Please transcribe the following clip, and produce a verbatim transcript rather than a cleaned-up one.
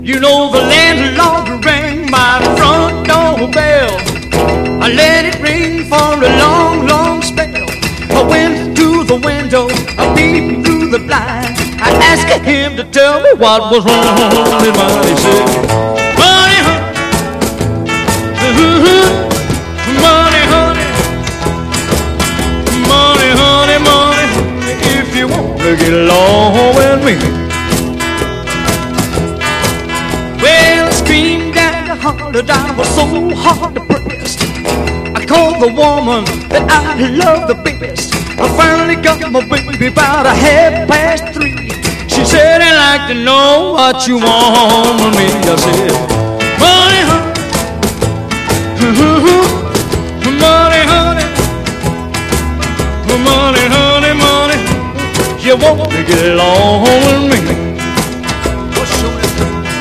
You know the landlord rang my front door bell. I let it ring for a long, long spell. I went to the window, I peeped through the blind. I asked him to tell me what was wrong with mine. He said, money, honey, money, honey, money, honey, money, if you want to get along with me. Well, I screamed and I hollered, I was so hard depressed. I called the woman that I love the best. I finally got my baby about a half past three. She said, I'd like to know what you want from me. I said, money, honey, money, honey, money, honey, money, you want to get along with me.